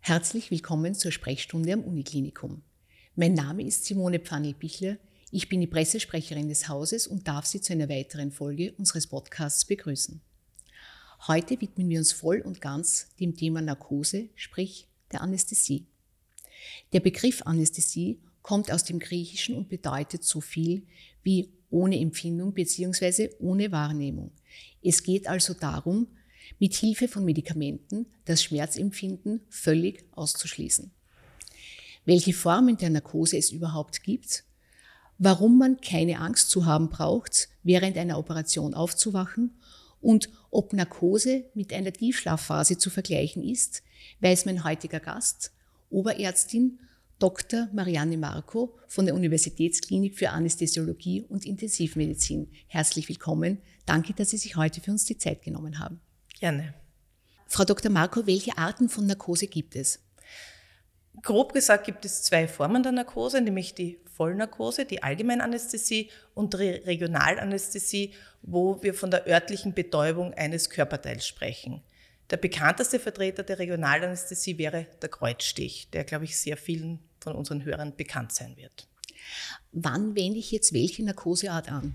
Herzlich willkommen zur Sprechstunde am Uniklinikum. Mein Name ist Simone Pfannl-Bichler, ich bin die Pressesprecherin des Hauses und darf Sie zu einer weiteren Folge unseres Podcasts begrüßen. Heute widmen wir uns voll und ganz dem Thema Narkose, sprich der Anästhesie. Der Begriff Anästhesie kommt aus dem Griechischen und bedeutet so viel wie ohne Empfindung bzw. ohne Wahrnehmung. Es geht also darum, mit Hilfe von Medikamenten das Schmerzempfinden völlig auszuschließen. Welche Formen der Narkose es überhaupt gibt, warum man keine Angst zu haben braucht, während einer Operation aufzuwachen und ob Narkose mit einer Tiefschlafphase zu vergleichen ist, weiß mein heutiger Gast, Oberärztin Dr. Marianne Marko von der Universitätsklinik für Anästhesiologie und Intensivmedizin. Herzlich willkommen. Danke, dass Sie sich heute für uns die Zeit genommen haben. Gerne. Frau Dr. Marko, welche Arten von Narkose gibt es? Grob gesagt gibt es zwei Formen der Narkose, nämlich die Vollnarkose, die Allgemeinanästhesie und die Regionalanästhesie, wo wir von der örtlichen Betäubung eines Körperteils sprechen. Der bekannteste Vertreter der Regionalanästhesie wäre der Kreuzstich, der, glaube ich, sehr vielen von unseren Hörern bekannt sein wird. Wann wende ich jetzt welche Narkoseart an?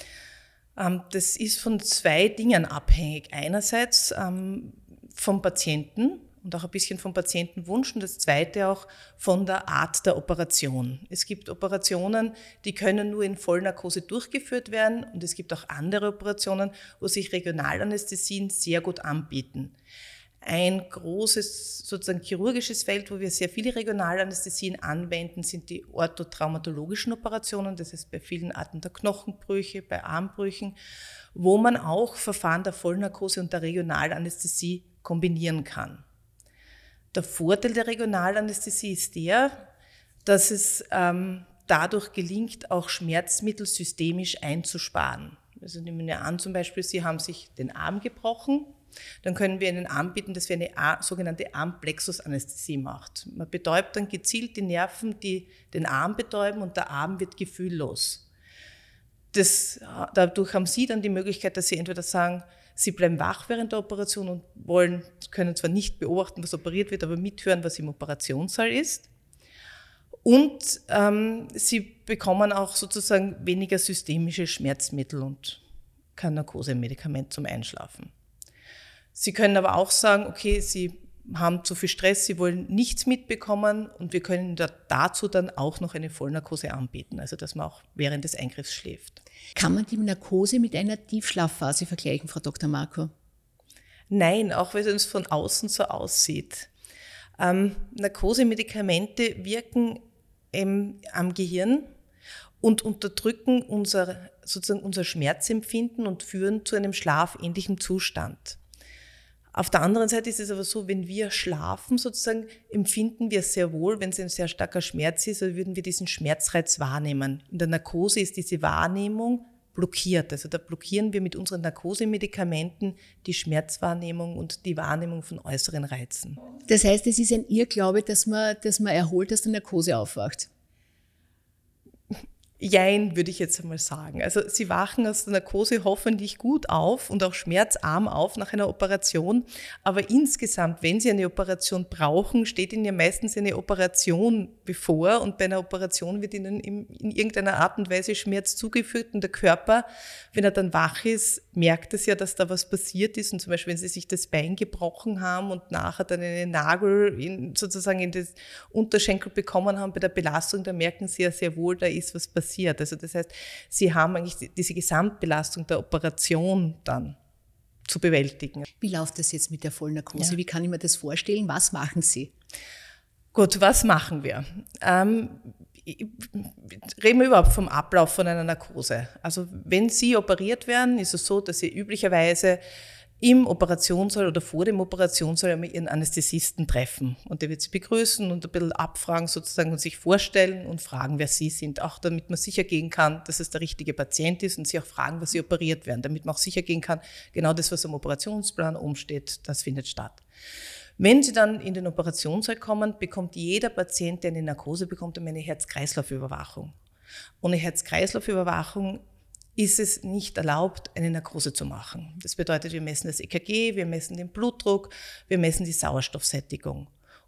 Das ist von zwei Dingen abhängig. Einerseits vom Patienten und auch ein bisschen vom Patientenwunsch und das zweite auch von der Art der Operation. Es gibt Operationen, die können nur in Vollnarkose durchgeführt werden und es gibt auch andere Operationen, wo sich Regionalanästhesien sehr gut anbieten. Ein großes sozusagen chirurgisches Feld, wo wir sehr viele Regionalanästhesien anwenden, sind die orthotraumatologischen Operationen, das heißt bei vielen Arten der Knochenbrüche, bei Armbrüchen, wo man auch Verfahren der Vollnarkose und der Regionalanästhesie kombinieren kann. Der Vorteil der Regionalanästhesie ist der, dass es dadurch gelingt, auch Schmerzmittel systemisch einzusparen. Also nehmen wir an, zum Beispiel, Sie haben sich den Arm gebrochen, dann können wir Ihnen anbieten, dass wir eine sogenannte Armplexusanästhesie macht. Man betäubt dann gezielt die Nerven, die den Arm betäuben und der Arm wird gefühllos. Dadurch haben Sie dann die Möglichkeit, dass Sie entweder sagen, Sie bleiben wach während der Operation und können zwar nicht beobachten, was operiert wird, aber mithören, was im Operationssaal ist. Und Sie bekommen auch sozusagen weniger systemische Schmerzmittel und kein Narkosemedikament zum Einschlafen. Sie können aber auch sagen, okay, Sie haben zu viel Stress, Sie wollen nichts mitbekommen und wir können dazu dann auch noch eine Vollnarkose anbieten, also dass man auch während des Eingriffs schläft. Kann man die Narkose mit einer Tiefschlafphase vergleichen, Frau Dr. Marko? Nein, auch wenn es von außen so aussieht. Narkosemedikamente wirken am Gehirn und unterdrücken unser Schmerzempfinden und führen zu einem schlafähnlichen Zustand. Auf der anderen Seite ist es aber so, wenn wir schlafen, sozusagen, empfinden wir sehr wohl, wenn es ein sehr starker Schmerz ist, also würden wir diesen Schmerzreiz wahrnehmen. In der Narkose ist diese Wahrnehmung blockiert. Also da blockieren wir mit unseren Narkosemedikamenten die Schmerzwahrnehmung und die Wahrnehmung von äußeren Reizen. Das heißt, es ist ein Irrglaube, dass man erholt aus der Narkose aufwacht. Jein, würde ich jetzt einmal sagen. Also Sie wachen aus der Narkose hoffentlich gut auf und auch schmerzarm auf nach einer Operation. Aber insgesamt, wenn Sie eine Operation brauchen, steht Ihnen ja meistens eine Operation bevor. Und bei einer Operation wird Ihnen in irgendeiner Art und Weise Schmerz zugefügt. Und der Körper, wenn er dann wach ist, merkt es ja, dass da was passiert ist. Und zum Beispiel, wenn Sie sich das Bein gebrochen haben und nachher dann einen Nagel in das Unterschenkel bekommen haben bei der Belastung, da merken Sie ja sehr wohl, da ist was passiert. Also das heißt, Sie haben eigentlich diese Gesamtbelastung der Operation dann zu bewältigen. Wie läuft das jetzt mit der Vollnarkose? Ja. Wie kann ich mir das vorstellen? Was machen Sie? Gut, was machen wir? Reden wir überhaupt vom Ablauf von einer Narkose. Also wenn Sie operiert werden, ist es so, dass Sie üblicherweise im Operationssaal oder vor dem Operationssaal mit Ihren Anästhesisten treffen. Und der wird Sie begrüßen und ein bisschen abfragen sozusagen und sich vorstellen und fragen, wer Sie sind. Auch damit man sicher gehen kann, dass es der richtige Patient ist und Sie auch fragen, was Sie operiert werden. Damit man auch sicher gehen kann, genau das, was am Operationsplan umsteht, das findet statt. Wenn Sie dann in den Operationssaal kommen, bekommt jeder Patient, der eine Narkose bekommt, eine Herz-Kreislauf-Überwachung. Ohne Herz-Kreislauf-Überwachung ist es nicht erlaubt, eine Narkose zu machen. Das bedeutet, wir messen das EKG, wir messen den Blutdruck, wir messen die Sauerstoffsättigung.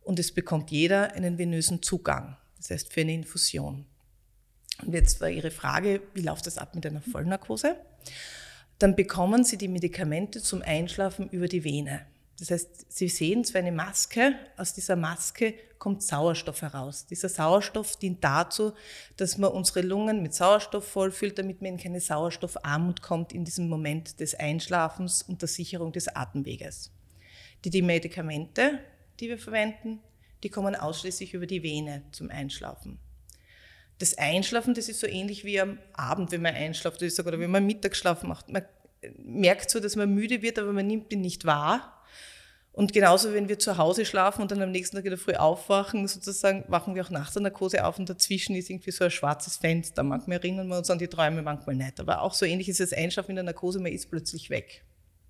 und es bekommt jeder einen venösen Zugang, das heißt für eine Infusion. Und jetzt war Ihre Frage, wie läuft das ab mit einer Vollnarkose? Dann bekommen Sie die Medikamente zum Einschlafen über die Vene. Das heißt, Sie sehen zwar eine Maske, aus dieser Maske kommt Sauerstoff heraus. Dieser Sauerstoff dient dazu, dass man unsere Lungen mit Sauerstoff vollfüllt, damit man in keine Sauerstoffarmut kommt in diesem Moment des Einschlafens und der Sicherung des Atemweges. Die Medikamente, die wir verwenden, die kommen ausschließlich über die Vene zum Einschlafen. Das Einschlafen, das ist so ähnlich wie am Abend, wenn man einschlaft oder wenn man Mittagsschlaf macht. Man merkt so, dass man müde wird, aber man nimmt ihn nicht wahr. Und genauso, wenn wir zu Hause schlafen und dann am nächsten Tag in der Früh aufwachen, sozusagen, wachen wir auch nach der Narkose auf und dazwischen ist irgendwie so ein schwarzes Fenster. Manchmal erinnern wir uns an die Träume, manchmal nicht. Aber auch so ähnlich ist das Einschlafen in der Narkose, man ist plötzlich weg.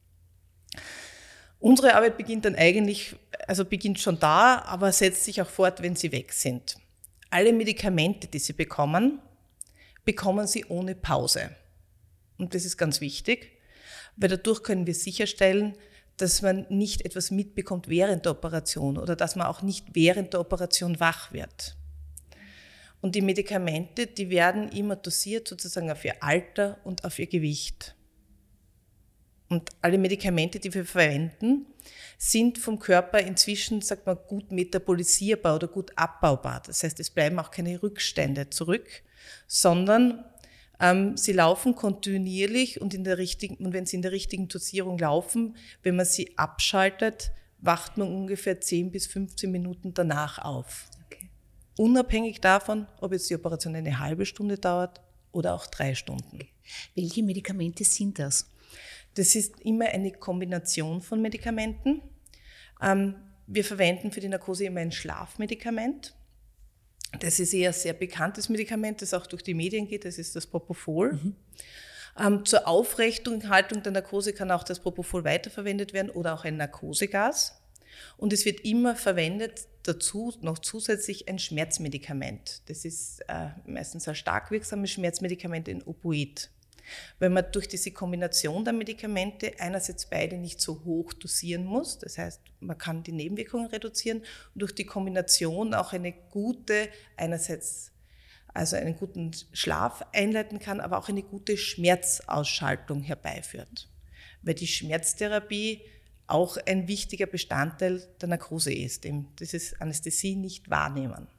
Unsere Arbeit beginnt dann beginnt schon da, aber setzt sich auch fort, wenn Sie weg sind. Alle Medikamente, die Sie bekommen, bekommen Sie ohne Pause. Und das ist ganz wichtig, weil dadurch können wir sicherstellen, dass man nicht etwas mitbekommt während der Operation oder dass man auch nicht während der Operation wach wird. Und die Medikamente, die werden immer dosiert sozusagen auf ihr Alter und auf ihr Gewicht. Und alle Medikamente, die wir verwenden, sind vom Körper inzwischen, sagt man, gut metabolisierbar oder gut abbaubar. Das heißt, es bleiben auch keine Rückstände zurück, sondern sie laufen kontinuierlich und wenn sie in der richtigen Dosierung laufen, wenn man sie abschaltet, wacht man ungefähr 10 bis 15 Minuten danach auf. Okay. Unabhängig davon, ob jetzt die Operation eine halbe Stunde dauert oder auch 3 Stunden. Okay. Welche Medikamente sind das? Das ist immer eine Kombination von Medikamenten. Wir verwenden für die Narkose immer ein Schlafmedikament. Das ist eher ein sehr bekanntes Medikament, das auch durch die Medien geht, das ist das Propofol. Zur Aufrechterhaltung der Narkose kann auch das Propofol weiterverwendet werden oder auch ein Narkosegas. Und es wird immer verwendet dazu noch zusätzlich ein Schmerzmedikament. Das ist meistens ein stark wirksames Schmerzmedikament, ein Opioid. Weil man durch diese Kombination der Medikamente einerseits beide nicht so hoch dosieren muss, das heißt, man kann die Nebenwirkungen reduzieren und durch die Kombination auch einen guten Schlaf einleiten kann, aber auch eine gute Schmerzausschaltung herbeiführt. Weil die Schmerztherapie auch ein wichtiger Bestandteil der Narkose ist, das ist Anästhesie nicht wahrnehmen.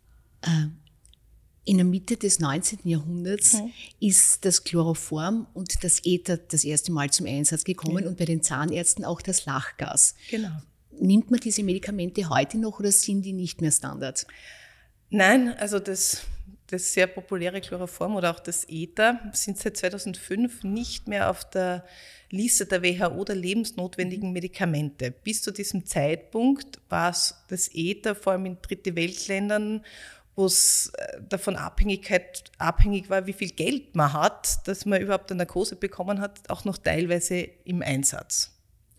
In der Mitte des 19. Jahrhunderts ist das Chloroform und das Ether das erste Mal zum Einsatz gekommen und bei den Zahnärzten auch das Lachgas. Genau. Nimmt man diese Medikamente heute noch oder sind die nicht mehr Standard? Nein, also das sehr populäre Chloroform oder auch das Ether sind seit 2005 nicht mehr auf der Liste der WHO der lebensnotwendigen Medikamente. Bis zu diesem Zeitpunkt war es das Ether, vor allem in Dritte-Welt-Ländern, wo es davon abhängig war, wie viel Geld man hat, dass man überhaupt eine Narkose bekommen hat, auch noch teilweise im Einsatz.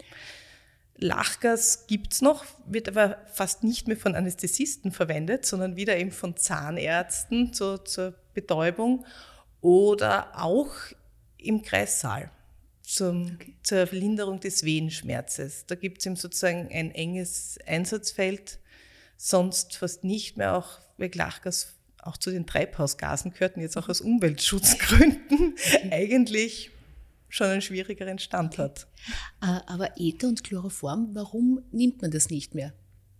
Lachgas gibt es noch, wird aber fast nicht mehr von Anästhesisten verwendet, sondern wieder eben von Zahnärzten zur Betäubung oder auch im Kreissaal zur Linderung des Venenschmerzes. Da gibt es eben sozusagen ein enges Einsatzfeld, sonst fast nicht mehr, auch weil Lachgas auch zu den Treibhausgasen gehört und jetzt auch aus Umweltschutzgründen eigentlich schon einen schwierigeren Stand hat. Aber Ether und Chloroform, warum nimmt man das nicht mehr?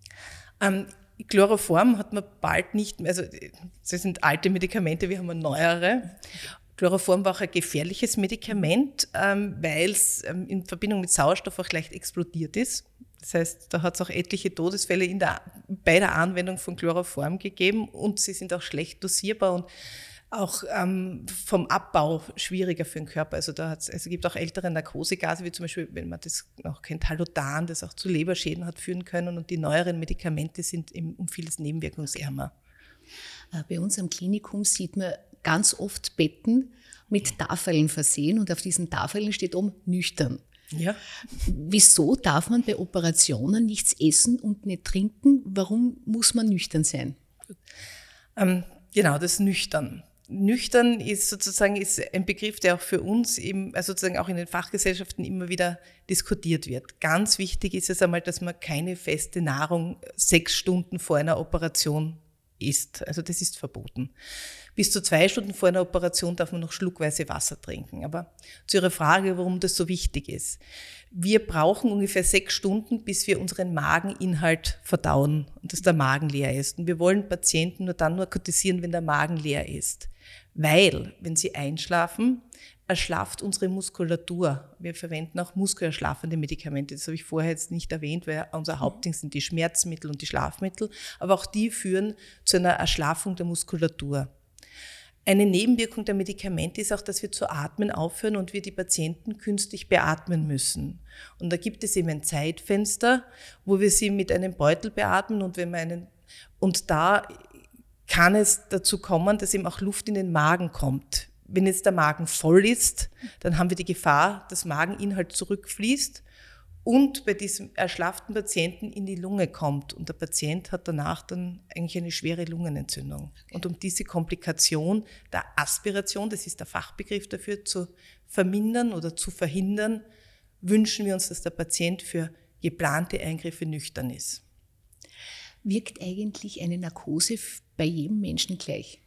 Chloroform hat man bald nicht mehr, also das sind alte Medikamente, wir haben neuere. Chloroform war auch ein gefährliches Medikament, weil es in Verbindung mit Sauerstoff auch leicht explodiert ist. Das heißt, da hat es auch etliche Todesfälle bei der Anwendung von Chloroform gegeben und sie sind auch schlecht dosierbar und auch vom Abbau schwieriger für den Körper. Also es gibt auch ältere Narkosegase, wie zum Beispiel, wenn man das noch kennt, Halodan, das auch zu Leberschäden hat führen können und die neueren Medikamente sind um vieles nebenwirkungsärmer. Bei uns am Klinikum sieht man ganz oft Betten mit Tafeln versehen und auf diesen Tafeln steht oben nüchtern. Ja. Wieso darf man bei Operationen nichts essen und nicht trinken? Warum muss man nüchtern sein? Genau, das Nüchtern. Nüchtern ist ein Begriff, der auch für uns eben, also sozusagen auch in den Fachgesellschaften immer wieder diskutiert wird. Ganz wichtig ist es einmal, dass man keine feste Nahrung 6 Stunden vor einer Operation isst. Also das ist verboten. Bis zu 2 Stunden vor einer Operation darf man noch schluckweise Wasser trinken. Aber zu Ihrer Frage, warum das so wichtig ist. Wir brauchen ungefähr 6 Stunden, bis wir unseren Mageninhalt verdauen und dass der Magen leer ist. Und wir wollen Patienten nur dann narkotisieren, wenn der Magen leer ist. Weil, wenn sie einschlafen, erschlafft unsere Muskulatur. Wir verwenden auch muskelerschlaffende Medikamente. Das habe ich vorher jetzt nicht erwähnt, weil unser Hauptding sind die Schmerzmittel und die Schlafmittel. Aber auch die führen zu einer Erschlaffung der Muskulatur. Eine Nebenwirkung der Medikamente ist auch, dass wir zu atmen aufhören und wir die Patienten künstlich beatmen müssen. Und da gibt es eben ein Zeitfenster, wo wir sie mit einem Beutel beatmen und da kann es dazu kommen, dass eben auch Luft in den Magen kommt. Wenn jetzt der Magen voll ist, dann haben wir die Gefahr, dass Mageninhalt zurückfließt und bei diesem erschlafften Patienten in die Lunge kommt. Und der Patient hat danach dann eigentlich eine schwere Lungenentzündung. Okay. Und um diese Komplikation der Aspiration, das ist der Fachbegriff dafür, zu vermindern oder zu verhindern, wünschen wir uns, dass der Patient für geplante Eingriffe nüchtern ist. Wirkt eigentlich eine Narkose bei jedem Menschen gleich?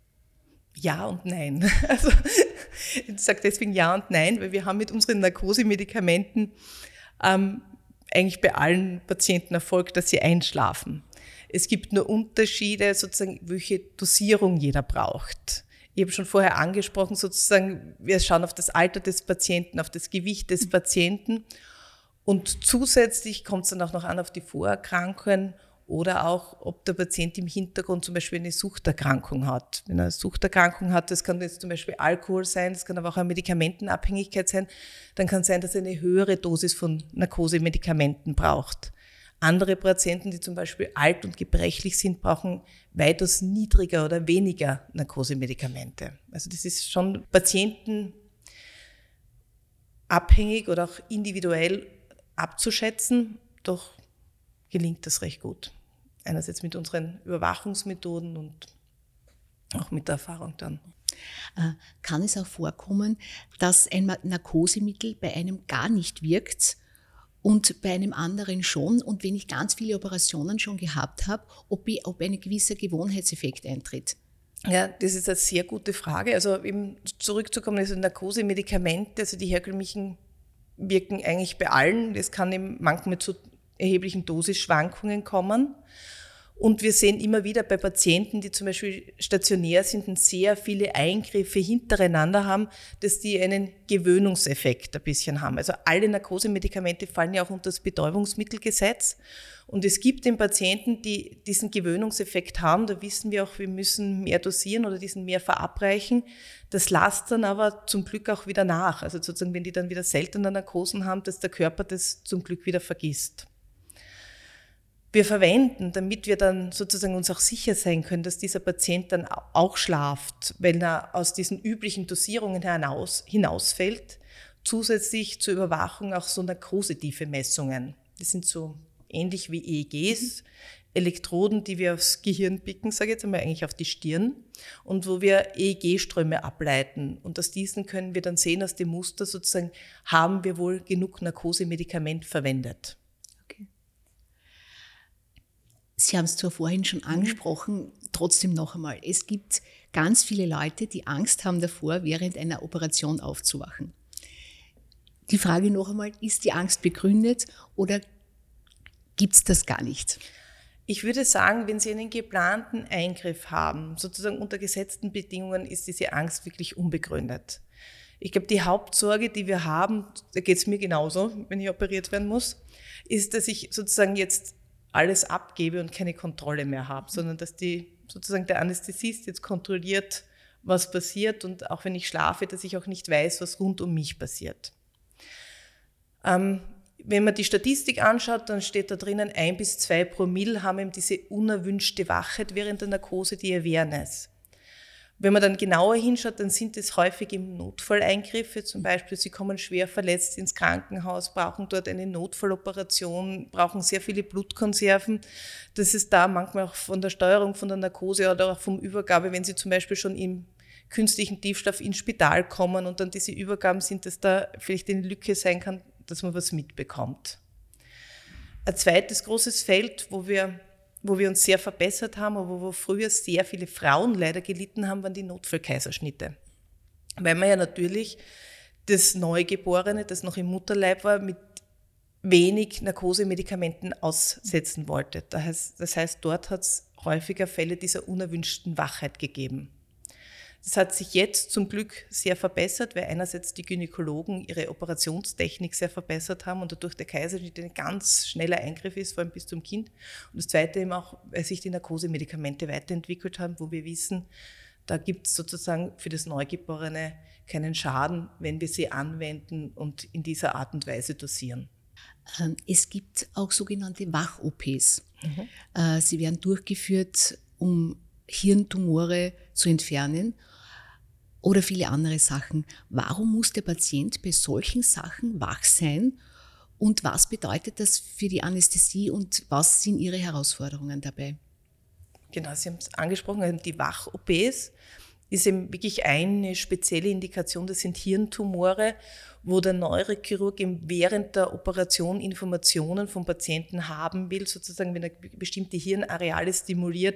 Ja und nein. Also ich sage deswegen ja und nein, weil wir haben mit unseren Narkosemedikamenten eigentlich bei allen Patienten Erfolg, dass sie einschlafen. Es gibt nur Unterschiede, sozusagen, welche Dosierung jeder braucht. Ich habe schon vorher angesprochen, sozusagen, wir schauen auf das Alter des Patienten, auf das Gewicht des Patienten und zusätzlich kommt es dann auch noch an auf die Vorerkrankungen oder auch, ob der Patient im Hintergrund zum Beispiel eine Suchterkrankung hat. Wenn er eine Suchterkrankung hat, das kann jetzt zum Beispiel Alkohol sein, das kann aber auch eine Medikamentenabhängigkeit sein, dann kann es sein, dass er eine höhere Dosis von Narkosemedikamenten braucht. Andere Patienten, die zum Beispiel alt und gebrechlich sind, brauchen weitaus niedriger oder weniger Narkosemedikamente. Also das ist schon patientenabhängig oder auch individuell abzuschätzen, doch gelingt das recht gut. Einerseits mit unseren Überwachungsmethoden und auch mit der Erfahrung dann. Kann es auch vorkommen, dass ein Narkosemittel bei einem gar nicht wirkt und bei einem anderen schon? Und wenn ich ganz viele Operationen schon gehabt habe, ob ein gewisser Gewohnheitseffekt eintritt? Ja, das ist eine sehr gute Frage. Also eben zurückzukommen, also Narkosemedikamente, also die herkömmlichen wirken eigentlich bei allen. Das kann eben manchmal zu erheblichen Dosisschwankungen kommen. Und wir sehen immer wieder bei Patienten, die zum Beispiel stationär sind und sehr viele Eingriffe hintereinander haben, dass die einen Gewöhnungseffekt ein bisschen haben. Also alle Narkosemedikamente fallen ja auch unter das Betäubungsmittelgesetz. Und es gibt den Patienten, die diesen Gewöhnungseffekt haben. Da wissen wir auch, wir müssen mehr dosieren oder diesen mehr verabreichen. Das lässt dann aber zum Glück auch wieder nach. Also sozusagen, wenn die dann wieder seltener Narkosen haben, dass der Körper das zum Glück wieder vergisst. Wir verwenden, damit wir dann sozusagen uns auch sicher sein können, dass dieser Patient dann auch schlaft, wenn er aus diesen üblichen Dosierungen hinausfällt, zusätzlich zur Überwachung auch so narkosetiefe Messungen. Das sind so ähnlich wie EEGs, Elektroden, die wir aufs Gehirn picken, sage ich jetzt einmal, eigentlich auf die Stirn, und wo wir EEG-Ströme ableiten. Und aus diesen können wir dann sehen, aus dem Muster sozusagen, haben wir wohl genug Narkosemedikament verwendet. Sie haben es zwar vorhin schon angesprochen, trotzdem noch einmal. Es gibt ganz viele Leute, die Angst haben davor, während einer Operation aufzuwachen. Die Frage noch einmal, ist die Angst begründet oder gibt es das gar nicht? Ich würde sagen, wenn Sie einen geplanten Eingriff haben, sozusagen unter gesetzten Bedingungen, ist diese Angst wirklich unbegründet. Ich glaube, die Hauptsorge, die wir haben, da geht es mir genauso, wenn ich operiert werden muss, ist, dass ich sozusagen jetzt alles abgebe und keine Kontrolle mehr habe, sondern dass sozusagen der Anästhesist jetzt kontrolliert, was passiert und auch wenn ich schlafe, dass ich auch nicht weiß, was rund um mich passiert. Wenn man die Statistik anschaut, dann steht da drinnen, 1 bis 2 Promille haben eben diese unerwünschte Wachheit während der Narkose, die Awareness. Wenn man dann genauer hinschaut, dann sind es häufig im Notfalleingriffe, zum Beispiel, sie kommen schwer verletzt ins Krankenhaus, brauchen dort eine Notfalloperation, brauchen sehr viele Blutkonserven. Das ist da manchmal auch von der Steuerung von der Narkose oder auch vom Übergabe, wenn sie zum Beispiel schon im künstlichen Tiefschlaf ins Spital kommen und dann diese Übergaben sind, dass da vielleicht eine Lücke sein kann, dass man was mitbekommt. Ein zweites großes Feld, wo wir uns sehr verbessert haben, aber wo früher sehr viele Frauen leider gelitten haben, waren die Notfallkaiserschnitte. Weil man ja natürlich das Neugeborene, das noch im Mutterleib war, mit wenig Narkosemedikamenten aussetzen wollte. Das heißt, dort hat es häufiger Fälle dieser unerwünschten Wachheit gegeben. Das hat sich jetzt zum Glück sehr verbessert, weil einerseits die Gynäkologen ihre Operationstechnik sehr verbessert haben und dadurch der Kaiserschnitt ein ganz schneller Eingriff ist, vor allem bis zum Kind. Und das Zweite eben auch, weil sich die Narkosemedikamente weiterentwickelt haben, wo wir wissen, da gibt es sozusagen für das Neugeborene keinen Schaden, wenn wir sie anwenden und in dieser Art und Weise dosieren. Es gibt auch sogenannte Wach-OPs. Sie werden durchgeführt, um Hirntumore zu entfernen oder viele andere Sachen. Warum muss der Patient bei solchen Sachen wach sein und was bedeutet das für die Anästhesie und was sind Ihre Herausforderungen dabei? Genau, Sie haben es angesprochen, die Wach-OPs ist eben wirklich eine spezielle Indikation, das sind Hirntumore, wo der Neurochirurg während der Operation Informationen vom Patienten haben will, sozusagen, wenn er bestimmte Hirnareale stimuliert,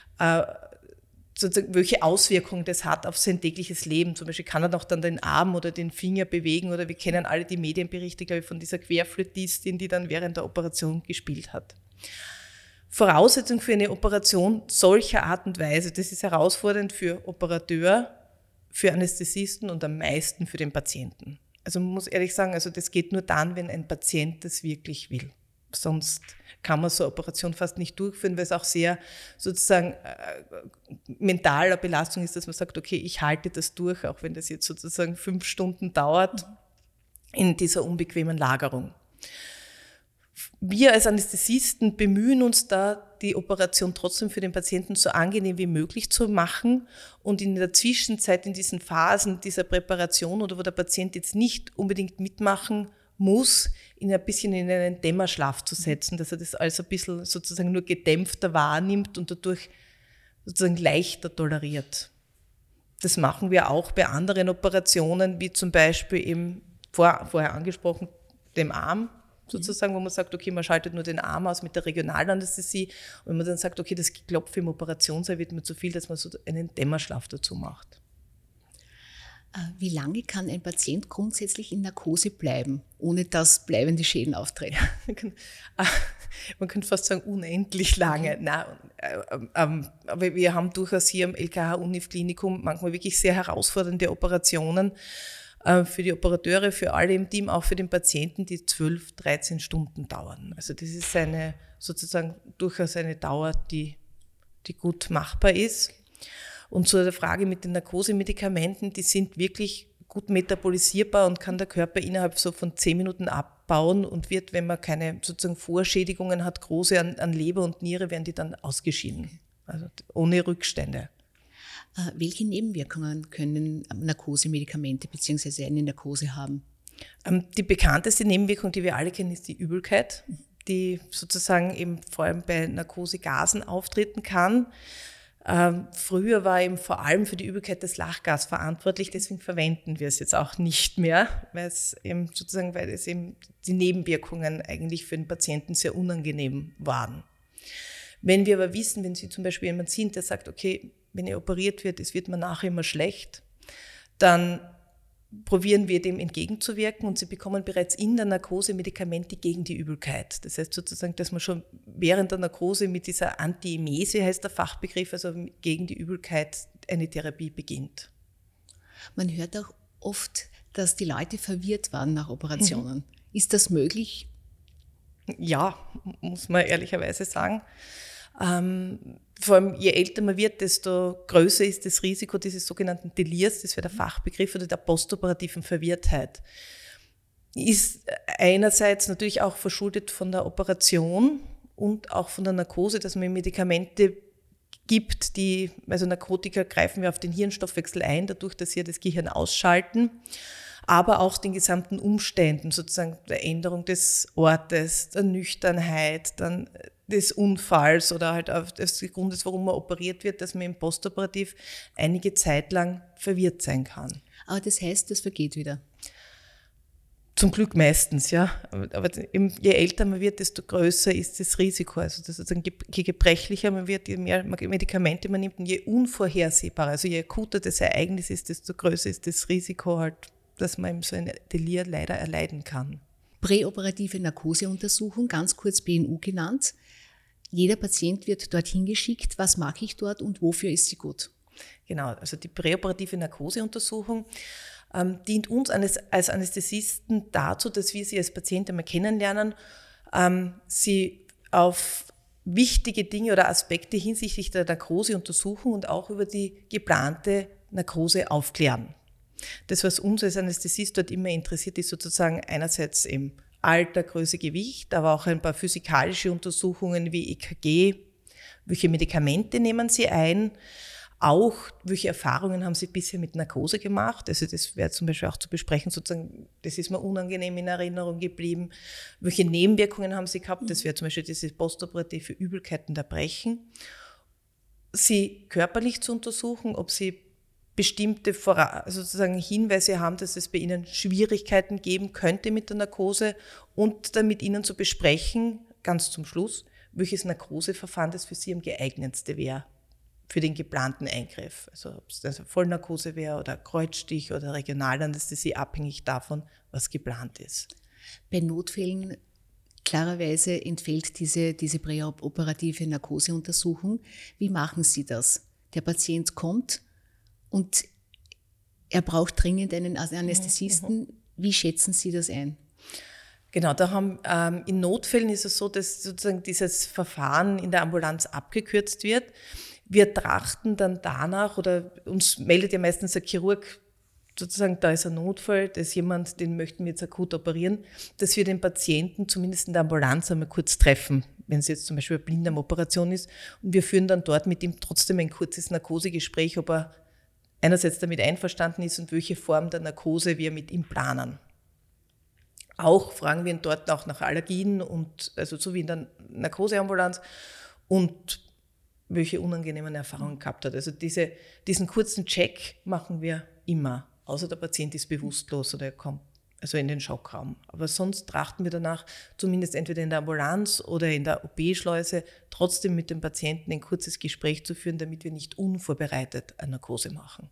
sozusagen, welche Auswirkungen das hat auf sein tägliches Leben. Zum Beispiel kann er noch dann den Arm oder den Finger bewegen oder wir kennen alle die Medienberichte, glaube ich, von dieser Querflötistin, die dann während der Operation gespielt hat. Voraussetzung für eine Operation solcher Art und Weise, das ist herausfordernd für Operateur, für Anästhesisten und am meisten für den Patienten. Also man muss ehrlich sagen, also das geht nur dann, wenn ein Patient das wirklich will. Sonst kann man so eine Operation fast nicht durchführen, weil es auch sehr sozusagen mentaler Belastung ist, dass man sagt, okay, ich halte das durch, auch wenn das jetzt sozusagen 5 Stunden dauert in dieser unbequemen Lagerung. Wir als Anästhesisten bemühen uns da, die Operation trotzdem für den Patienten so angenehm wie möglich zu machen und in der Zwischenzeit, in diesen Phasen dieser Präparation oder wo der Patient jetzt nicht unbedingt mitmachen muss, ihn ein bisschen in einen Dämmerschlaf zu setzen, dass er das alles ein bisschen sozusagen nur gedämpfter wahrnimmt und dadurch sozusagen leichter toleriert. Das machen wir auch bei anderen Operationen, wie zum Beispiel eben vorher angesprochen, dem Arm sozusagen, wo man sagt, okay, man schaltet nur den Arm aus mit der Regionalanästhesie und wenn man dann sagt, okay, das Geklopfe im Operationssaal wird mir zu viel, dass man so einen Dämmerschlaf dazu macht. Wie lange kann ein Patient grundsätzlich in Narkose bleiben, ohne dass bleibende Schäden auftreten? Man könnte fast sagen, unendlich lange. Nein, aber wir haben durchaus hier am LKH-Univ-Klinikum manchmal wirklich sehr herausfordernde Operationen für die Operateure, für alle im Team, auch für den Patienten, die 12, 13 Stunden dauern. Also das ist sozusagen durchaus eine Dauer, die gut machbar ist. Und zu der Frage mit den Narkosemedikamenten, die sind wirklich gut metabolisierbar und kann der Körper innerhalb so von 10 Minuten abbauen und wird, wenn man keine sozusagen Vorschädigungen hat, große an Leber und Niere, werden die dann ausgeschieden. Also ohne Rückstände. Welche Nebenwirkungen können Narkosemedikamente bzw. eine Narkose haben? Die bekannteste Nebenwirkung, die wir alle kennen, ist die Übelkeit, die sozusagen eben vor allem bei Narkosegasen auftreten kann. Früher war eben vor allem für die Übelkeit das Lachgas verantwortlich, deswegen verwenden wir es jetzt auch nicht mehr, weil es eben die Nebenwirkungen eigentlich für den Patienten sehr unangenehm waren. Wenn wir aber wissen, wenn Sie zum Beispiel jemand sind, der sagt, okay, wenn er operiert wird, es wird mir nachher immer schlecht, dann probieren wir dem entgegenzuwirken und sie bekommen bereits in der Narkose Medikamente gegen die Übelkeit. Das heißt sozusagen, dass man schon während der Narkose mit dieser Antiemese, heißt der Fachbegriff, also gegen die Übelkeit eine Therapie beginnt. Man hört auch oft, dass die Leute verwirrt waren nach Operationen. Ist das möglich? Ja, muss man ehrlicherweise sagen. Vor allem je älter man wird, desto größer ist das Risiko dieses sogenannten Delirs, das wäre der Fachbegriff, oder der postoperativen Verwirrtheit. Ist einerseits natürlich auch verschuldet von der Operation und auch von der Narkose, dass man Medikamente gibt, also Narkotika greifen wir auf den Hirnstoffwechsel ein, dadurch, dass sie das Gehirn ausschalten, aber auch den gesamten Umständen, sozusagen der Änderung des Ortes, der Nüchternheit, dann des Unfalls oder halt des Grundes, warum man operiert wird, dass man im Postoperativ einige Zeit lang verwirrt sein kann. Aber das heißt, das vergeht wieder? Zum Glück meistens, ja. Aber je älter man wird, desto größer ist das Risiko. Also das ist je gebrechlicher man wird, je mehr Medikamente man nimmt und je unvorhersehbarer, also je akuter das Ereignis ist, desto größer ist das Risiko halt, dass man eben so ein Delir leider erleiden kann. Präoperative Narkoseuntersuchung, ganz kurz BNU genannt. Jeder Patient wird dorthin geschickt. Was mache ich dort und wofür ist sie gut? Genau, also die präoperative Narkoseuntersuchung dient uns als Anästhesisten dazu, dass wir sie als Patient einmal kennenlernen, sie auf wichtige Dinge oder Aspekte hinsichtlich der Narkose untersuchen und auch über die geplante Narkose aufklären. Das, was uns als Anästhesist dort immer interessiert, ist sozusagen einerseits im Alter, Größe, Gewicht, aber auch ein paar physikalische Untersuchungen wie EKG, welche Medikamente nehmen sie ein, auch welche Erfahrungen haben sie bisher mit Narkose gemacht, also das wäre zum Beispiel auch zu besprechen, sozusagen, das ist mir unangenehm in Erinnerung geblieben, welche Nebenwirkungen haben sie gehabt, das wäre zum Beispiel diese postoperative Übelkeiten der Brechen, sie körperlich zu untersuchen, ob sie bestimmte sozusagen Hinweise haben, dass es bei ihnen Schwierigkeiten geben könnte mit der Narkose und dann mit ihnen zu besprechen, ganz zum Schluss, welches Narkoseverfahren das für sie am geeignetste wäre für den geplanten Eingriff. Also ob es eine Vollnarkose wäre oder Kreuzstich oder Regionalanästhesie, abhängig davon, was geplant ist. Bei Notfällen klarerweise entfällt diese präoperative Narkoseuntersuchung. Wie machen Sie das? Der Patient kommt und er braucht dringend einen Anästhesisten. Wie schätzen Sie das ein? Genau, in Notfällen ist es so, dass sozusagen dieses Verfahren in der Ambulanz abgekürzt wird. Wir trachten dann danach, oder uns meldet ja meistens der Chirurg, sozusagen, da ist ein Notfall, da ist jemand, den möchten wir jetzt akut operieren, dass wir den Patienten zumindest in der Ambulanz einmal kurz treffen, wenn es jetzt zum Beispiel eine Blinddarmoperation ist. Und wir führen dann dort mit ihm trotzdem ein kurzes Narkosegespräch, ob er einerseits damit einverstanden ist und welche Form der Narkose wir mit ihm planen. Auch fragen wir ihn dort auch nach Allergien, und also so wie in der Narkoseambulanz, und welche unangenehmen Erfahrungen gehabt hat. Also diesen kurzen Check machen wir immer, außer der Patient ist bewusstlos oder er kommt also in den Schockraum. Aber sonst trachten wir danach, zumindest entweder in der Ambulanz oder in der OP-Schleuse, trotzdem mit dem Patienten ein kurzes Gespräch zu führen, damit wir nicht unvorbereitet eine Narkose machen.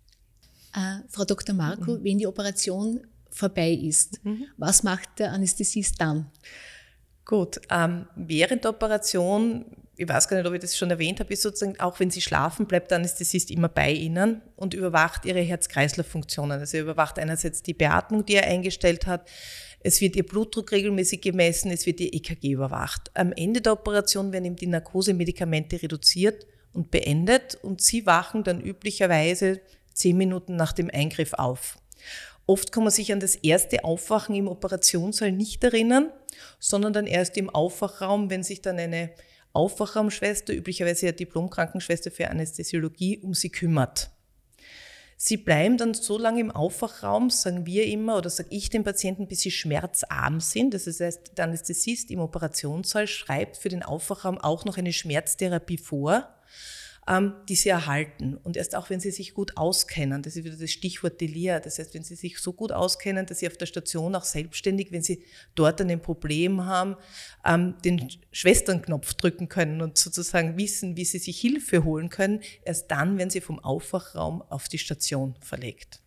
Frau Dr. Marco, wenn die Operation vorbei ist, was macht der Anästhesist dann? Gut, während der Operation, ich weiß gar nicht, ob ich das schon erwähnt habe, ist sozusagen, auch wenn Sie schlafen, bleibt der Anästhesist immer bei Ihnen und überwacht Ihre Herz-Kreislauf-Funktionen. Also er überwacht einerseits die Beatmung, die er eingestellt hat, es wird Ihr Blutdruck regelmäßig gemessen, es wird Ihr EKG überwacht. Am Ende der Operation werden ihm die Narkosemedikamente reduziert und beendet und Sie wachen dann üblicherweise 10 Minuten nach dem Eingriff auf. Oft kann man sich an das erste Aufwachen im Operationssaal nicht erinnern, sondern dann erst im Aufwachraum, wenn sich dann eine Aufwachraumschwester, üblicherweise eine Diplomkrankenschwester für Anästhesiologie, um sie kümmert. Sie bleiben dann so lange im Aufwachraum, sagen wir immer, oder sage ich den Patienten, bis sie schmerzarm sind. Das heißt, der Anästhesist im Operationssaal schreibt für den Aufwachraum auch noch eine Schmerztherapie vor, die sie erhalten. Und erst auch, wenn sie sich gut auskennen, das ist wieder das Stichwort Delir, das heißt, wenn sie sich so gut auskennen, dass sie auf der Station auch selbstständig, wenn sie dort ein Problem haben, den Schwesternknopf drücken können und sozusagen wissen, wie sie sich Hilfe holen können, erst dann werden sie vom Aufwachraum auf die Station verlegt.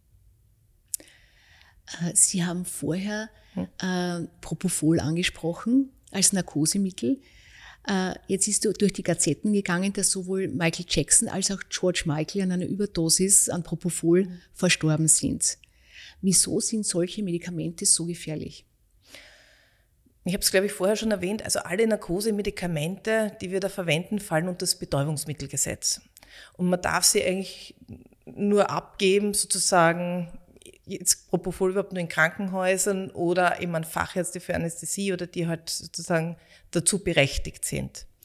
Sie haben vorher Propofol angesprochen als Narkosemittel. Jetzt ist durch die Gazetten gegangen, dass sowohl Michael Jackson als auch George Michael an einer Überdosis an Propofol verstorben sind. Wieso sind solche Medikamente so gefährlich? Ich habe es, glaube ich, vorher schon erwähnt, also alle Narkosemedikamente, die wir da verwenden, fallen unter das Betäubungsmittelgesetz. Und man darf sie eigentlich nur abgeben, sozusagen, jetzt Propofol überhaupt nur in Krankenhäusern oder eben an Fachärzte für Anästhesie oder die halt sozusagen dazu berechtigt sind.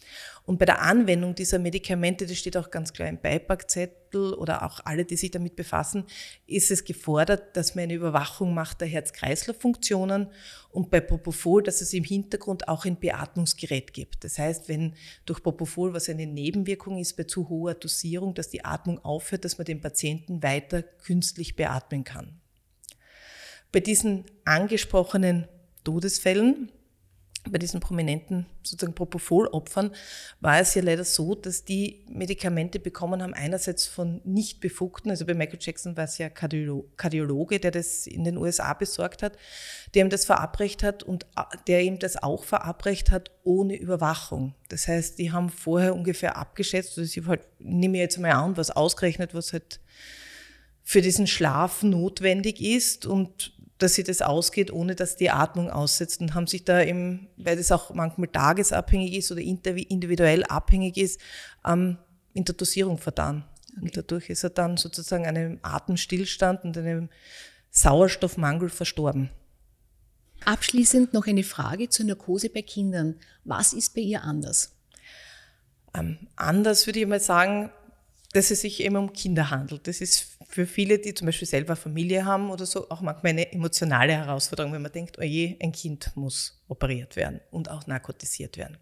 Und bei der Anwendung dieser Medikamente, das steht auch ganz klar im Beipackzettel oder auch alle, die sich damit befassen, ist es gefordert, dass man eine Überwachung macht der Herz-Kreislauf-Funktionen und bei Propofol, dass es im Hintergrund auch ein Beatmungsgerät gibt. Das heißt, wenn durch Propofol, was eine Nebenwirkung ist bei zu hoher Dosierung, dass die Atmung aufhört, dass man den Patienten weiter künstlich beatmen kann. Bei diesen angesprochenen Todesfällen, bei diesen prominenten sozusagen Propofol-Opfern, war es ja leider so, dass die Medikamente bekommen haben, einerseits von nicht befugten, also bei Michael Jackson war es ja Kardiologe, der das in den USA besorgt hat, der ihm das verabreicht hat und der ihm das auch verabreicht hat ohne Überwachung. Das heißt, die haben vorher ungefähr abgeschätzt, also ich halt, nehme jetzt mal an, was ausgerechnet, was halt für diesen Schlaf notwendig ist und dass sie das ausgeht, ohne dass die Atmung aussetzt und haben sich da eben, weil das auch manchmal tagesabhängig ist oder individuell abhängig ist, in der Dosierung vertan. Okay. Und dadurch ist er dann sozusagen an einem Atemstillstand und einem Sauerstoffmangel verstorben. Abschließend noch eine Frage zur Narkose bei Kindern. Was ist bei ihr anders? Anders würde ich mal sagen, dass es sich eben um Kinder handelt. Das ist für viele, die zum Beispiel selber Familie haben oder so, auch manchmal eine emotionale Herausforderung, wenn man denkt, oh je, ein Kind muss operiert werden und auch narkotisiert werden.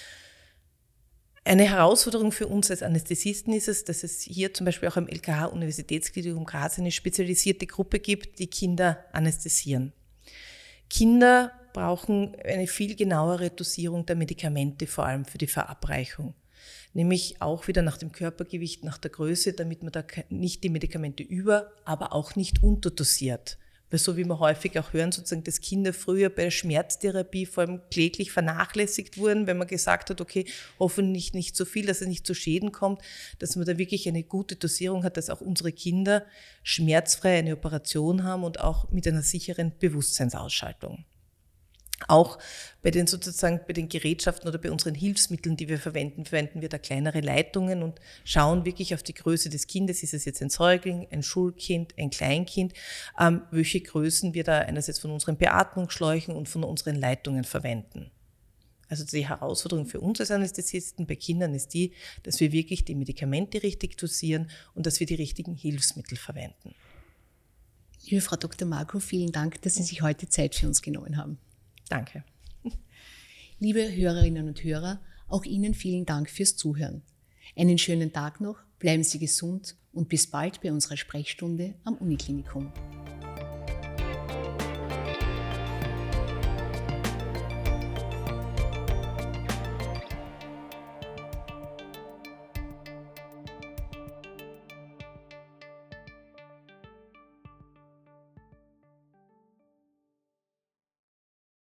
Eine Herausforderung für uns als Anästhesisten ist es, dass es hier zum Beispiel auch am LKH Universitätsklinikum Graz eine spezialisierte Gruppe gibt, die Kinder anästhesieren. Kinder brauchen eine viel genauere Dosierung der Medikamente, vor allem für die Verabreichung. Nämlich auch wieder nach dem Körpergewicht, nach der Größe, damit man da nicht die Medikamente aber auch nicht unterdosiert. Weil so wie wir häufig auch hören, sozusagen, dass Kinder früher bei der Schmerztherapie vor allem kläglich vernachlässigt wurden, wenn man gesagt hat, okay, hoffentlich nicht so viel, dass es nicht zu Schäden kommt, dass man da wirklich eine gute Dosierung hat, dass auch unsere Kinder schmerzfrei eine Operation haben und auch mit einer sicheren Bewusstseinsausschaltung. Auch bei den Gerätschaften oder bei unseren Hilfsmitteln, die wir verwenden wir da kleinere Leitungen und schauen wirklich auf die Größe des Kindes. Ist es jetzt ein Säugling, ein Schulkind, ein Kleinkind? Welche Größen wir da einerseits von unseren Beatmungsschläuchen und von unseren Leitungen verwenden. Also die Herausforderung für uns als Anästhesisten bei Kindern ist die, dass wir wirklich die Medikamente richtig dosieren und dass wir die richtigen Hilfsmittel verwenden. Liebe Frau Dr. Marco, vielen Dank, dass Sie sich heute Zeit für uns genommen haben. Danke. Liebe Hörerinnen und Hörer, auch Ihnen vielen Dank fürs Zuhören. Einen schönen Tag noch, bleiben Sie gesund und bis bald bei unserer Sprechstunde am Uniklinikum.